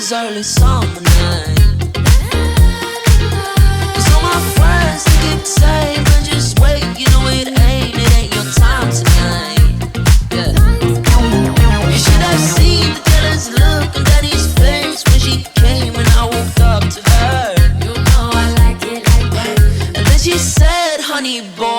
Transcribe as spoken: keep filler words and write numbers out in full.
was early summer night. Cause all my friends they keep saying, but just wait, you know it ain't, it ain't your time tonight. Yeah. You should have seen the jealous look on Daddy's face when she came and I woke up to her. You know I like it like that. And then she said, honey boy,